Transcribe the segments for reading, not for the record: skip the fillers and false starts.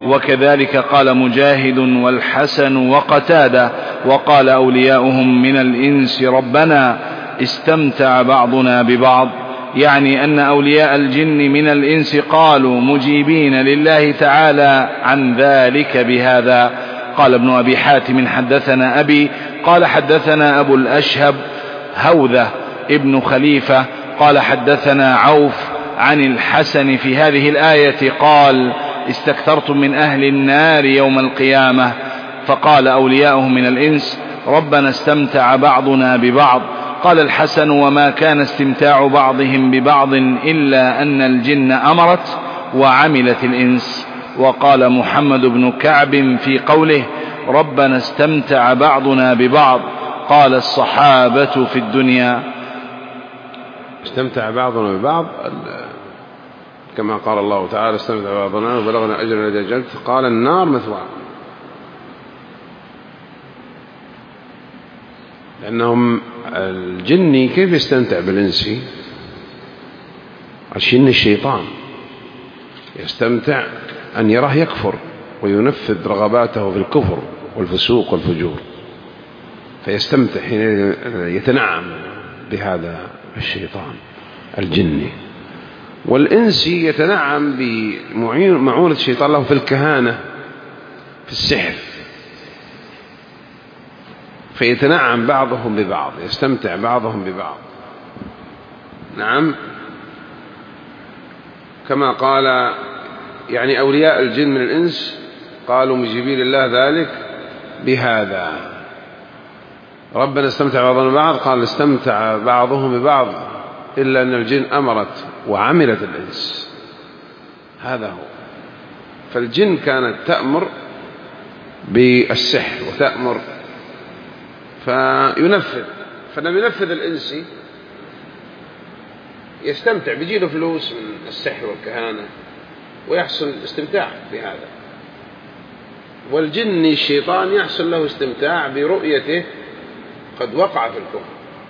وكذلك قال مجاهد والحسن وقتادة. وقال أولياؤهم من الإنس ربنا استمتع بعضنا ببعض، يعني أن أولياء الجن من الإنس قالوا مجيبين لله تعالى عن ذلك بهذا. قال ابن أبي حاتم حدثنا أبي قال حدثنا أبو الأشهب هوذة ابن خليفة قال حدثنا عوف عن الحسن في هذه الآية قال استكثرتم من أهل النار يوم القيامة، فقال أولياؤهم من الإنس ربنا استمتع بعضنا ببعض. قال الحسن وما كان استمتاع بعضهم ببعض إلا أن الجن أمرت وعملت الإنس. وقال محمد بن كعب في قوله ربنا استمتع بعضنا ببعض قال الصحابة في الدنيا. استمتع بعضنا ببعض كما قال الله تعالى استمتع بعضنا وبلغنا أجر الذي أجلت، قال النار مثوى، لأنهم الجني كيف يستمتع بالإنسي؟ عشان الشيطان يستمتع أن يراه يكفر وينفذ رغباته في الكفر والفسوق والفجور، فيستمتع حين يتنعم بهذا الشيطان الجني. والإنسي يتنعم بمعونة الشيطان له في الكهانة في السحر، فيتنعم بعضهم ببعض، يستمتع بعضهم ببعض. نعم، كما قال يعني أولياء الجن من الإنس قالوا مجيبين لله ذلك بهذا. ربنا استمتع بعضهم ببعض قال استمتع بعضهم ببعض إلا أن الجن أمرت وعملت الإنس. هذا هو. فالجن كانت تأمر بالسحر وتأمر فينفذ، فلما ينفذ الإنسي يستمتع، بيجيله فلوس من السحر والكهانة ويحصل استمتاع بهذا. والجن الشيطان يحصل له استمتاع برؤيته قد وقع في الكفر،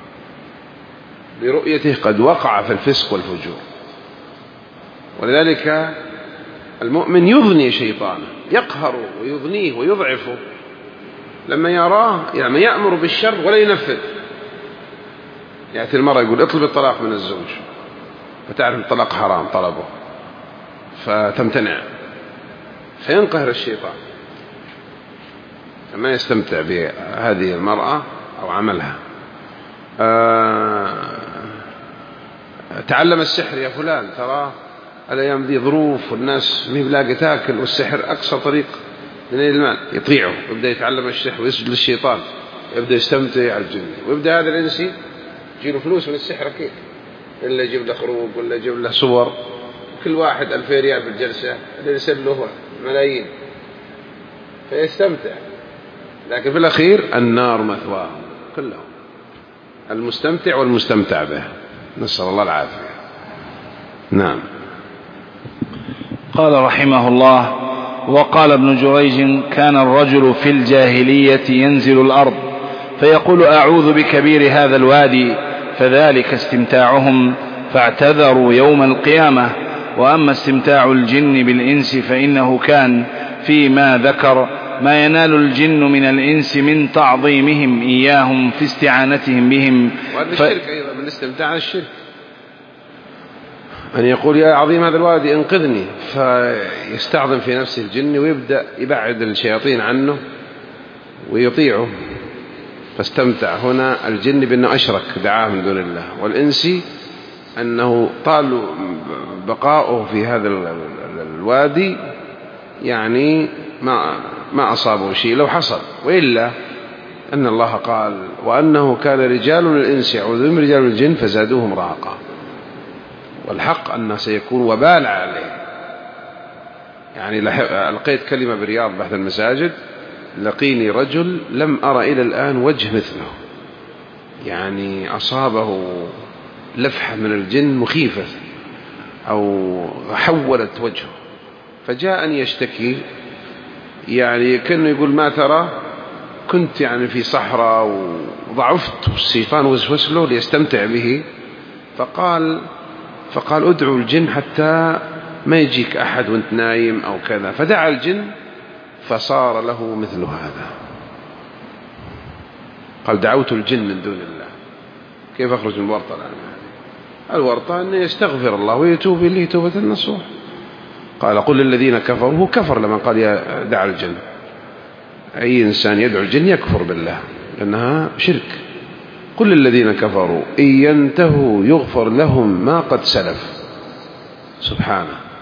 برؤيته قد وقع في الفسق والفجور. ولذلك المؤمن يضني شيطانه، يقهر ويضنيه ويضعفه لما يراه يعني يأمر بالشر ولا ينفذ. يأتي المرأة يقول اطلب الطلاق من الزوج، فتعرف الطلاق حرام طلبه، فتمتنع، فينقهر الشيطان، فما يستمتع بهذه المرأة أو عملها. تعلم السحر يا فلان، ترى الأيام ذي ظروف والناس ما بلاقي تاكل، والسحر أقصى طريق من المال، يطيعه ويبدأ يتعلم السحر ويسجد للشيطان، يبدأ يستمتع على الجن. ويبدأ هذا الإنسي يجيله فلوس من السحر أكيد، إلا يجيب له خروج ولا يجيب له صور، كل واحد 2000 ريال بالجلسة، اللي يرسل له ملايين، فيستمتع. لكن في الأخير النار مثواهم كلهم، المستمتع والمستمتع به، نسأل الله العافية. نعم. قال رحمه الله وقال ابن جريج كان الرجل في الجاهلية ينزل الأرض فيقول أعوذ بكبير هذا الوادي، فذلك استمتاعهم فاعتذروا يوم القيامة. وأما استمتاع الجن بالإنس فإنه كان فيما ذكر ما ينال الجن من الإنس من تعظيمهم إياهم في استعانتهم بهم. وهذا الشرك أيضا من استمتاع الشرك، أن يقول يا عظيم هذا الوادي انقذني، فيستعظم في نفسه الجن ويبدأ يبعد الشياطين عنه ويطيعه، فاستمتع هنا الجن بأنه أشرك دعاه من دون الله، والإنسي أنه طال بقاؤه في هذا الوادي يعني ما أصابه شيء لو حصل. وإلا أن الله قال وأنه كان رجال من الإنس يعوذون رجال من الجن فزادوهم رهقا، والحق أنه سيكون وبال عليه. يعني لقيت كلمة برياض بحث المساجد لقيني رجل لم أرى إلى الآن وجه مثله، يعني أصابه لفحة من الجن مخيفة أو حولت وجهه، فجاءني يشتكي، يعني كأنه يقول ما ترى كنت يعني في صحراء وضعفت والشيطان وسوس له ليستمتع به، فقال ادعوا الجن حتى ما يجيك أحد وانت نايم أو كذا، فدعا الجن فصار له مثل هذا. قال دعوت الجن من دون الله. كيف أخرج من الورطة الآن؟ الورطة أن يستغفر الله ويتوب إليه توبة النصوح. قال قل للذين كفروا، هو كفر لما قال دعا الجن. أي إنسان يدعو الجن يكفر بالله لأنها شرك. قل للذين كفروا إن ينتهوا يغفر لهم ما قد سلف. سبحانه.